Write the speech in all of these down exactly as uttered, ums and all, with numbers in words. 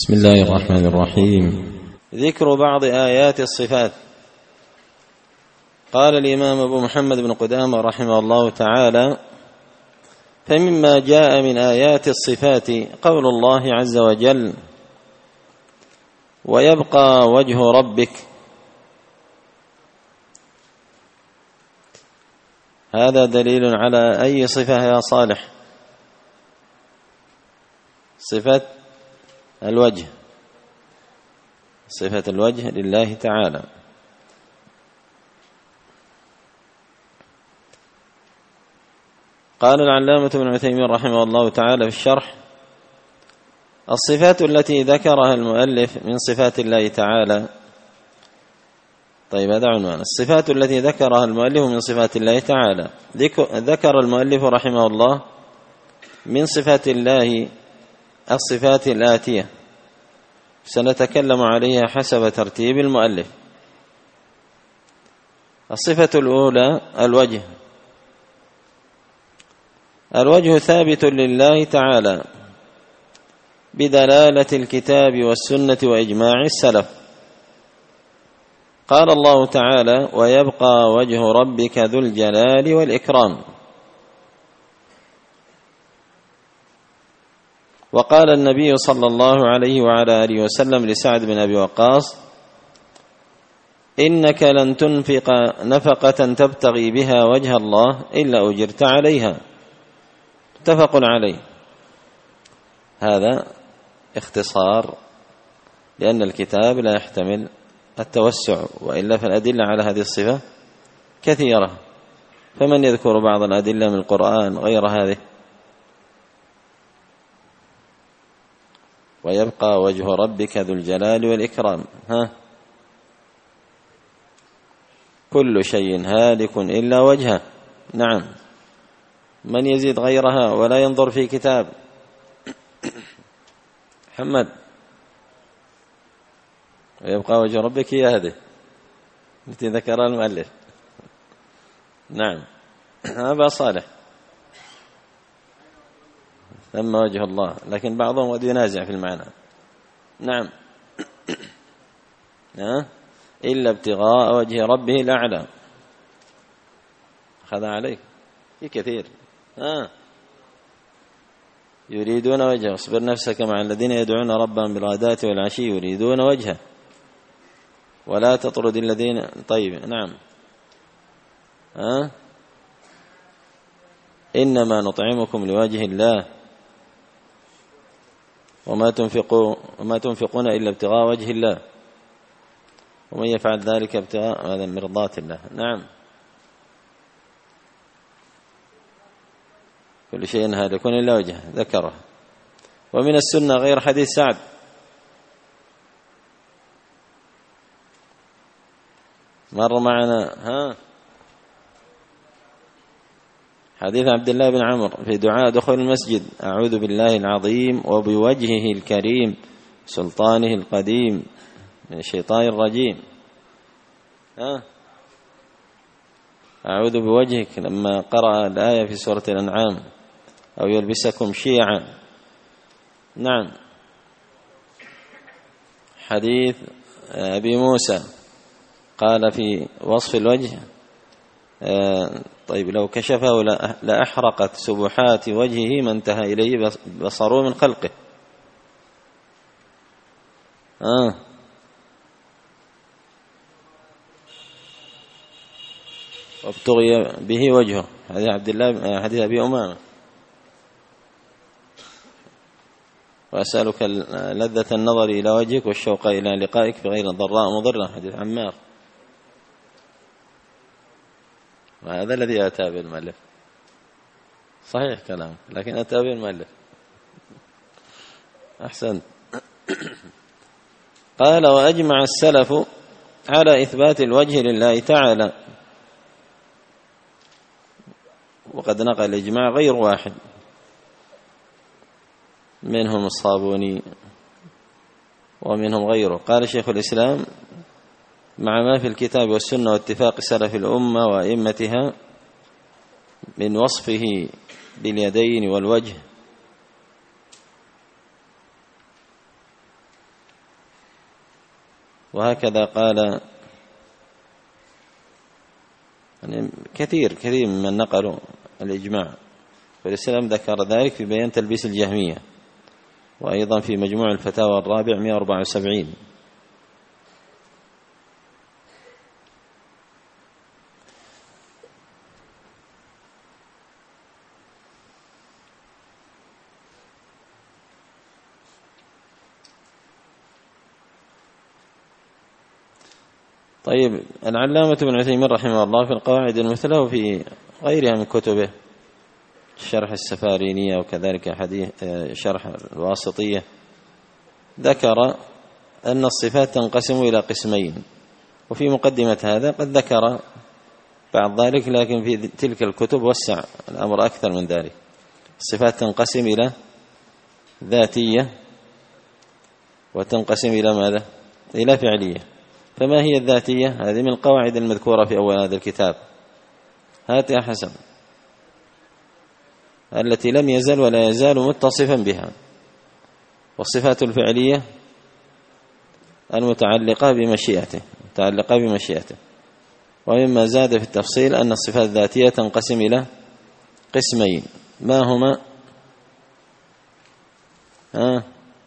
بسم الله الرحمن الرحيم. ذكر بعض آيات الصفات. قال الإمام أبو محمد بن قدامة رحمه الله تعالى: فمما جاء من آيات الصفات قول الله عز وجل: ويبقى وجه ربك. هذا دليل على أي صفة يا صالح؟ صفة الوجه، صفة الوجه لله تعالى. قال العلامة ابن عثيمين رحمه الله تعالى في الشرح: الصفات التي ذكرها المؤلف من صفات الله تعالى. طيب، هذا عنوان: الصفات التي ذكرها المؤلف من صفات الله تعالى. ذكر المؤلف رحمه الله من صفات الله الصفات الآتية، سنتكلم عليها حسب ترتيب المؤلف. الصفة الأولى الوجه. الوجه ثابت لله تعالى بدلالة الكتاب والسنة وإجماع السلف. قال الله تعالى: ويبقى وجه ربك ذو الجلال والإكرام. وقال النبي صلى الله عليه وعلى آله وسلم لسعد بن أبي وقاص: إنك لن تنفق نفقة تبتغي بها وجه الله إلا أجرت عليها. متفق عليه. هذا اختصار، لأن الكتاب لا يحتمل التوسع، وإلا فالأدلة على هذه الصفة كثيرة، فمن يذكر بعض الأدلة من القرآن غير هذه؟ ويبقى وجه ربك ذو الجلال والإكرام. ها، كل شيء هالك إلا وجهه. نعم، من يزيد غيرها ولا ينظر في كتاب؟ محمد: ويبقى وجه ربك، هي هذه التي ذكرها المؤلف. نعم، أبا صالح: ثم وجه الله، لكن بعضهم قد ينازع في المعنى. نعم. ها، إلا ابتغاء وجه ربه الأعلى. أخذ عليك في كثير. ها، يريدون وجهه. اصبر نفسك مع الذين يدعون ربهم بالغداة والعشي يريدون وجهه ولا تطرد الذين. طيب، نعم. ها، إنما نطعمكم لوجه الله وما تنفقوا وما تنفقون إلا ابتغاء وجه الله ومن يفعل ذلك ابتغاء هذا من مرضات الله. نعم، كل شيء هالك إلا وجهه ذكره. ومن السنة غير حديث سعد: مر معنا ها حديث عبد الله بن عمرو في دعاء دخول المسجد: أعوذ بالله العظيم وبوجهه الكريم سلطانه القديم من الشيطان الرجيم. ها، أعوذ بوجهك لما قرأ الآية في سورة الأنعام: أو يلبسكم شيعا. نعم. حديث أبي موسى قال في وصف الوجه: طيب، لو كشفه لأحرقت سبحات وجهه ما انتهى إليه بصره من خلقه. آه. وابتغي به وجهه. حديث عبد الله، حديث أبي أمامة: وأسألك لذة النظر إلى وجهك والشوق إلى لقائك بغير ضراء مضرة. حديث عمار. وهذا الذي أتى به المؤلف. صحيح كلام، لكن أتى به المؤلف. أحسنت. قال: وأجمع السلف على إثبات الوجه لله تعالى. وقد نقل إجماع غير واحد، منهم الصابوني ومنهم غيره. قال شيخ الإسلام: مع ما في الكتاب والسنة واتفاق سلف الأمة وأئمتها من وصفه باليدين والوجه وهكذا قال يعني كثير كثير ممن نقلوا الإجماع، والإسلام ذكر ذلك في بيان تلبيس الجهمية، وأيضا في مجموع الفتاوى الرابع مئة وأربعة وسبعين. طيب، العلامة ابن عثيمين رحمه الله في القواعد المثلى وفي غيرها من كتبه، شرح السفارينية وكذلك حديث شرح الواسطية، ذكر أن الصفات تنقسم إلى قسمين، وفي مقدمة هذا قد ذكر بعض ذلك، لكن في تلك الكتب وسع الأمر أكثر من ذلك. الصفات تنقسم إلى ذاتية وتنقسم إلى ماذا؟ إلى فعلية. فما هي الذاتية؟ هذه من القواعد المذكورة في أول هذا الكتاب، هات يا حسن، التي لم يزل ولا يزال متصفا بها. والصفات الفعلية المتعلقة بمشيئته متعلقة بمشيئته ومما زاد في التفصيل أن الصفات الذاتية تنقسم إلى قسمين، ما هما؟ ها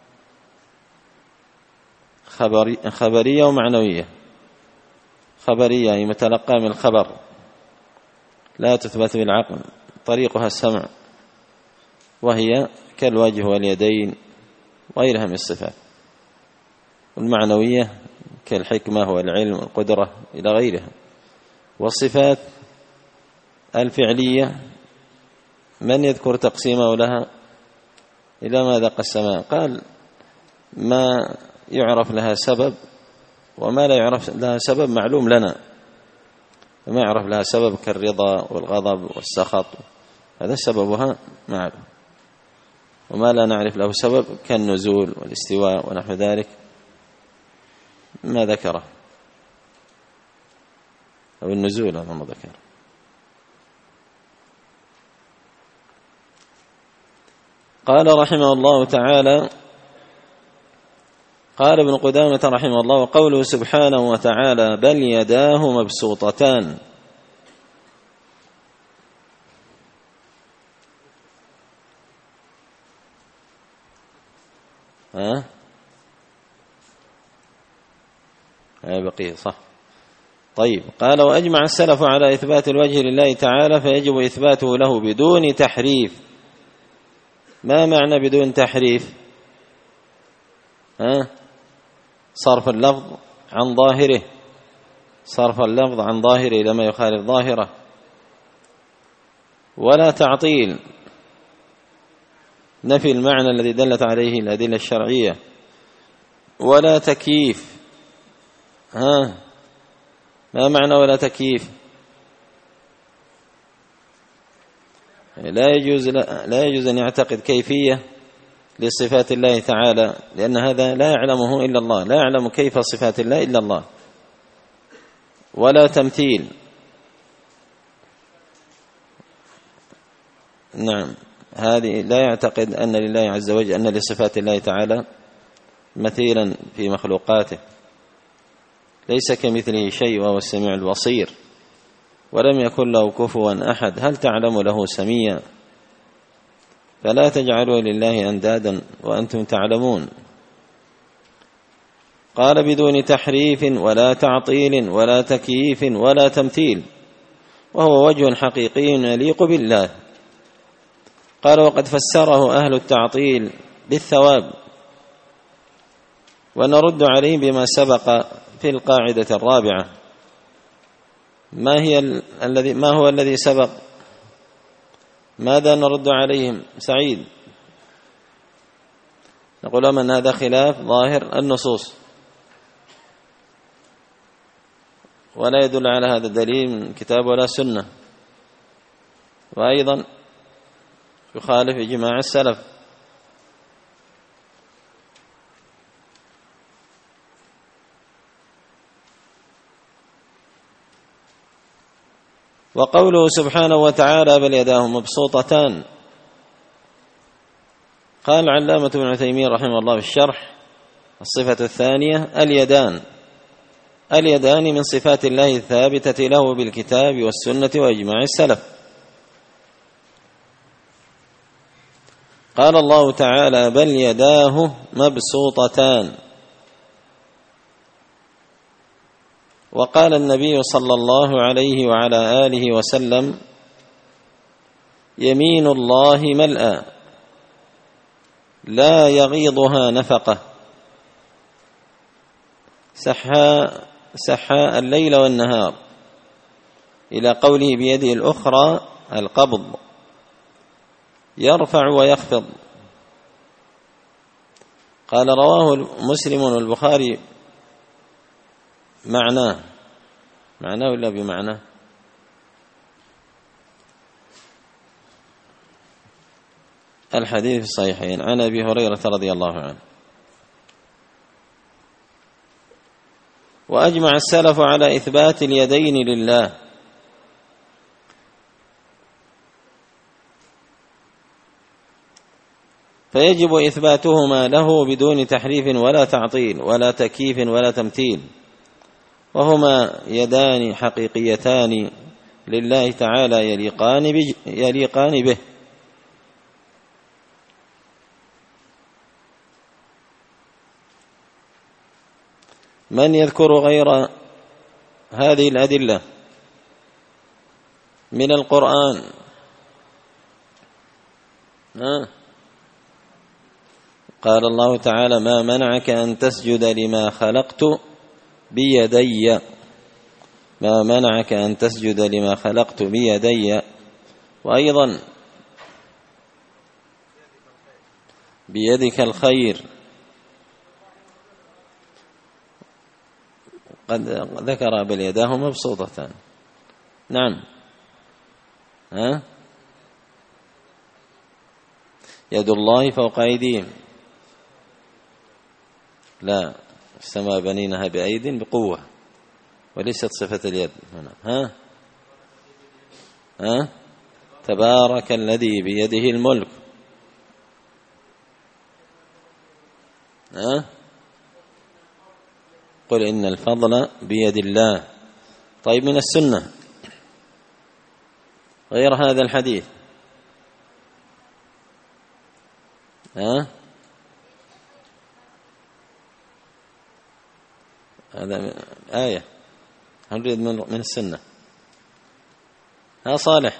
خبري خبرية ومعنوية. خبرية هي متلقى من الخبر، لا تثبت بالعقل، طريقها السمع، وهي كالوجه واليدين وغيرها من الصفات. والمعنوية كالحكمة والعلم والقدرة إلى غيرها. والصفات الفعلية من يذكر تقسيمه لها؟ إلى ماذا قسمها؟ قال ما يعرف لها سبب وما لا يعرف لها سبب معلوم لنا. وما يعرف لها سبب كالرضا والغضب والسخط، هذا سببها معلوم. وما لا نعرف له سبب كالنزول والاستواء ونحو ذلك ما ذكره، أو النزول هذا ما ذكره. قال رحمه الله تعالى، قال ابن قدامة رحمه الله: وقوله سبحانه وتعالى بل يداه مبسوطتان، ها هي بقية صح. طيب، قال وأجمع السلف على إثبات الوجه لله تعالى، فيجب إثباته له بدون تحريف. ما معنى بدون تحريف؟ ها صرف اللفظ عن ظاهره، صرف اللفظ عن ظاهره إلى ما يخالف ظاهره، ولا تعطيل، نفي المعنى الذي دلت عليه الأدلة الشرعية، ولا تكييف. ها ما معنى ولا تكييف؟ لا يجوز لا يجوز أن يعتقد كيفية لصفات الله تعالى، لأن هذا لا يعلمه إلا الله، لا يعلم كيف صفات الله إلا الله. ولا تمثيل، نعم، هذه لا يعتقد أن لله عز وجل أن لصفات الله تعالى مثيلا في مخلوقاته، ليس كمثله شيء وهو السميع البصير، ولم يكن له كفوا أحد. هل تعلم له سميا؟ فلا تجعلوا لله أندادا وأنتم تعلمون. قال بدون تحريف ولا تعطيل ولا تكييف ولا تمثيل، وهو وجه حقيقي يليق بالله. قال وقد فسره أهل التعطيل بالثواب، ونرد عليهم بما سبق في القاعدة الرابعة. ما هي الذي ما هو الذي سبق؟ ماذا نرد عليهم؟ سعيد، نقول لهم أن هذا خلاف ظاهر النصوص، ولا يدل على هذا الدليل من كتاب ولا سنة، وأيضا يخالف إجماع السلف. وقوله سبحانه وتعالى بل يداه مبسوطتان، قال علامة ابن عثيمين رحمه الله في الشرح: الصفة الثانية اليدان، اليدان من صفات الله الثابتة له بالكتاب والسنة وإجماع السلف. قال الله تعالى: بل يداه مبسوطتان. وقال النبي صلى الله عليه وعلى آله وسلم: يمين الله ملأى لا يغيضها نفقة سحاء سحاء الليل والنهار، إلى قوله بيده الأخرى القبض، يرفع ويخفض. قال: رواه مسلم والبخاري. معناه معناه ولا بمعناه؟ الحديث في الصحيحين عن أبي هريرة رضي الله عنه. وأجمع السلف على إثبات اليدين لله، فيجب إثباتهما له بدون تحريف ولا تعطيل ولا تكييف ولا تمثيل، وهما يدان حقيقيتان لله تعالى يليقان يليقان به. من يذكر غير هذه الأدلة من القرآن؟ ها؟ قال الله تعالى: ما منعك أن تسجد لما خلقت بيدي، ما منعك أن تسجد لما خلقت بيدي. وأيضا بيدك الخير، قد ذكر بل يداه مبسوطتان. نعم. ها؟ يد الله فوق أيديهم. لا، السماء بنينها بأيد بقوة، وليست صفة اليد هنا. ها؟ ها؟ تبارك الذي بيده الملك. ها؟ قل إن الفضل بيد الله. طيب، من السنة غير هذا الحديث؟ ها؟ هذا آية، نريد من السنة. ها صالح؟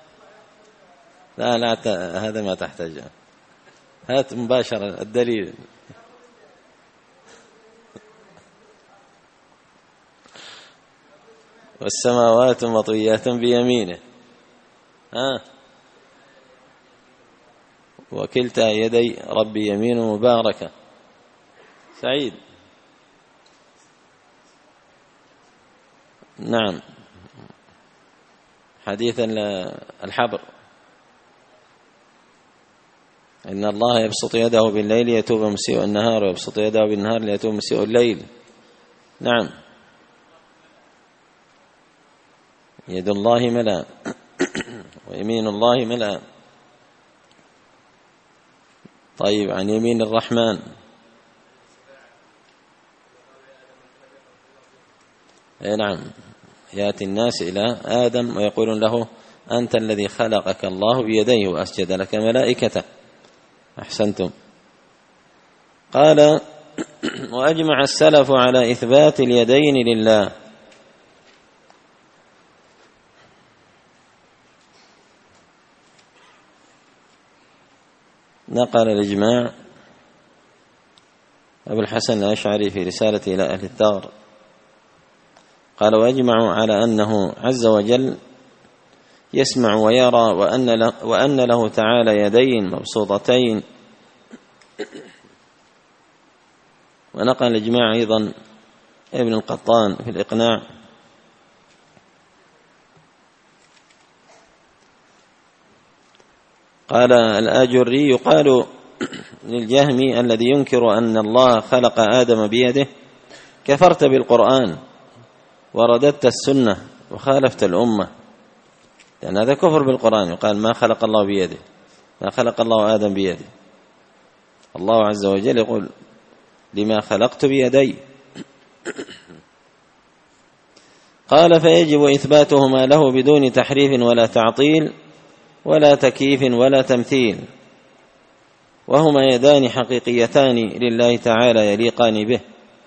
لا لا، هذا ما تحتاج، هات مباشرة الدليل. والسماوات مطويات بيمينه. ها؟ وكلتا يدي ربي يمين مباركة. سعيد. نعم. حديث الحبر: إن الله يبسط يده بالليل يتوب مسيء النهار، ويبسط يده بالنهار ليتوب مسيء الليل. نعم. يد الله ملأ ويمين الله ملأ. طيب، عن يمين الرحمن؟ اي نعم، يأتي الناس إلى آدم ويقولون له: أنت الذي خلقك الله بيديه وأسجد لك ملائكته. أحسنتم. قال: وأجمع السلف على إثبات اليدين لله. نقل الإجماع أبو الحسن الأشعري في رسالته إلى أهل الثغر، قال: وأجمعوا على أنه عز وجل يسمع ويرى، وأن له, وأن له تعالى يدين مبسوطتين. ونقل الإجماع أيضا ابن القطان في الإقناع. قال الآجري: يقال للجهمي الذي ينكر أن الله خلق آدم بيده: كفرت بالقرآن ورددت السنة وخالفت الأمة. لأن هذا كفر بالقرآن. يقال: ما خلق الله بيده، ما خلق الله آدم بيده. الله عز وجل يقول: لما خلقت بيدي. قال: فيجب إثباتهما له بدون تحريف ولا تعطيل ولا تكييف ولا تمثيل، وهما يدان حقيقيتان لله تعالى يليقان به.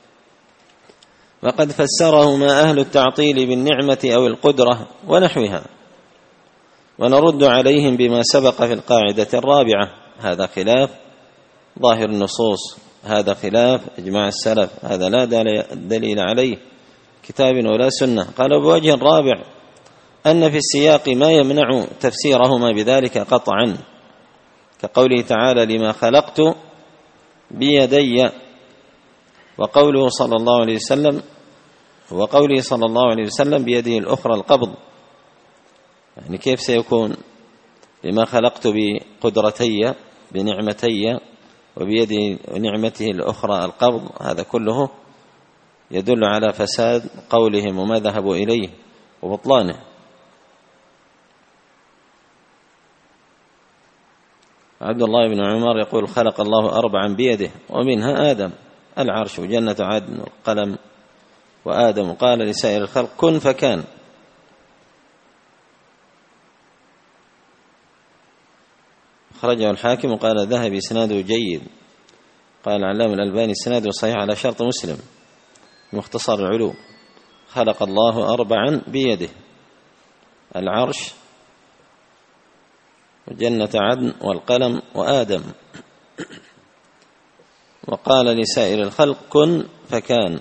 وقد فسرهما أهل التعطيل بالنعمة أو القدرة ونحوها، ونرد عليهم بما سبق في القاعدة الرابعة: هذا خلاف ظاهر النصوص، هذا خلاف إجماع السلف، هذا لا دليل عليه كتاب ولا سنة. قالوا بوجه رابع أن في السياق ما يمنع تفسيرهما بذلك قطعا، كقوله تعالى: لما خلقت بيدي، وقوله صلى الله عليه وسلم وقوله صلى الله عليه وسلم بيده الأخرى القبض. يعني كيف سيكون لما خلقت بقدرتي بنعمتي وبيد نعمته الأخرى القبض؟ هذا كله يدل على فساد قولهم وما ذهبوا إليه وبطلانه. عبد الله بن عمر يقول: خلق الله أربعا بيده ومنها آدم، العرش وجنة عدن والقلم وآدم، قال لسائر الخلق: كن فكان. خرجه الحاكم وقال: ذهب إسناده جيد. قال العلامة الألباني: إسناده صحيح على شرط مسلم، مختصر العلوم. خلق الله أربعا بيده: العرش وجنة عدن والقلم وآدم، وقال لسائر الخلق: كن فكان.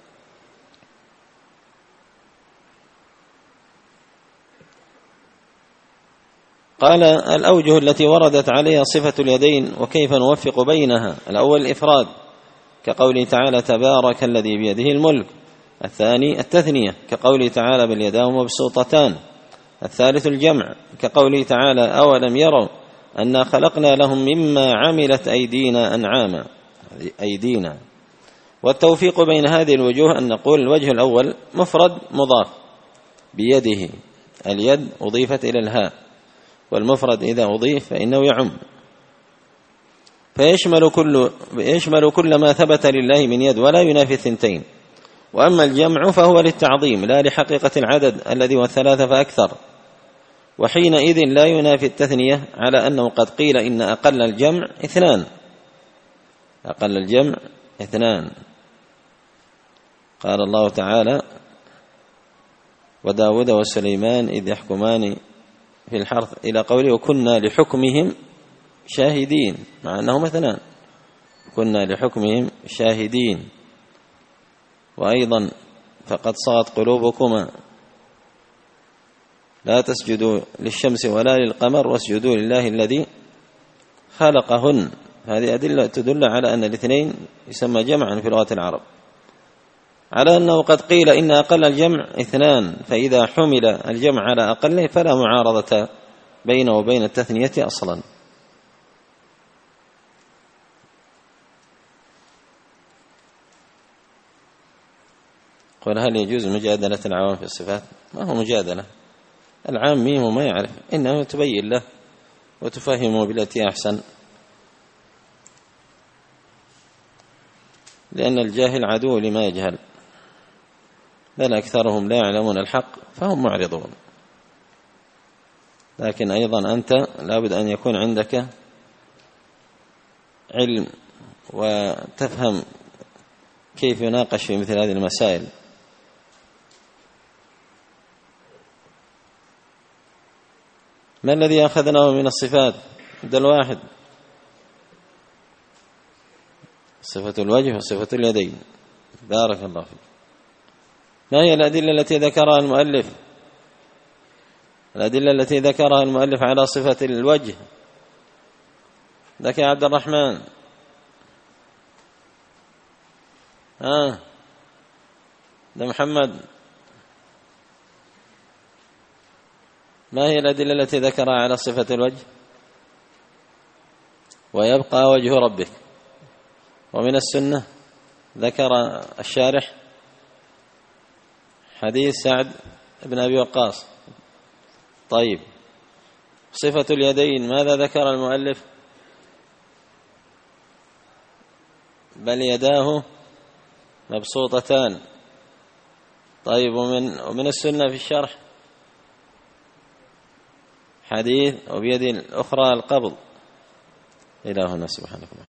قال: الأوجه التي وردت عليها صفة اليدين وكيف نوفق بينها: الأول الإفراد، كقوله تعالى: تبارك الذي بيده الملك. الثاني التثنية، كقوله تعالى: بل يداه مبسوطتان. الثالث الجمع، كقوله تعالى: أولم يروا أنا خلقنا لهم مما عملت أيدينا أنعاما، أيدينا. والتوفيق بين هذه الوجوه أن نقول: الوجه الأول مفرد مضاف بيده، اليد أضيفت إلى الهاء، والمفرد إذا أضيف فإنه يعم، فيشمل كل يشمل كل ما ثبت لله من يد ولا ينافي الثنتين. وأما الجمع فهو للتعظيم لا لحقيقة العدد الذي هو الثلاثة فأكثر، وحينئذ لا ينافي التثنية، على أنه قد قيل إن أقل الجمع اثنان، أقل الجمع اثنان. قال الله تعالى: وداود وسليمان إذ يحكمان في الحرث، إلى قوله: وكنا لحكمهم شاهدين، مع أنهم اثنان، كنا لحكمهم شاهدين. وأيضا: فقد صغت قلوبكما لا تسجدوا للشمس ولا للقمر واسجدوا لله الذي خلقهن. هذه أدلة تدل على أن الاثنين يسمى جمعا في لغة العرب، على أنه قد قيل إن أقل الجمع اثنان، فإذا حمل الجمع على أقله فلا معارضة بينه وبين التثنية أصلا. قل: هل يجوز مجادلة العوام في الصفات؟ ما هو مجادلة، العام ميم ما يعرف، إنما تبين له وتفهمه بالتي أحسن، لأن الجاهل عدو لما يجهل، بل أكثرهم لا يعلمون الحق فهم معرضون. لكن أيضا أنت لابد أن يكون عندك علم وتفهم كيف يناقش في مثل هذه المسائل. ما الذي أخذناه من الصفات؟ بدل واحد: صفة الوجه وصفة اليدين. بارك الله فيك. ما هي الأدلة التي ذكرها المؤلف؟ الأدلة التي ذكرها المؤلف على صفة الوجه. ذاك يا عبد الرحمن. ها ده محمد. ما هي الأدلة التي ذكرها على صفة الوجه؟ ويبقى وجه ربك. ومن السنة ذكر الشارح حديث سعد بن أبي وقاص. طيب، صفة اليدين ماذا ذكر المؤلف؟ بل يداه مبسوطتان. طيب ومن ومن السنة في الشرح حديث وبيد الأخرى القبض. إلى هنا سبحانك.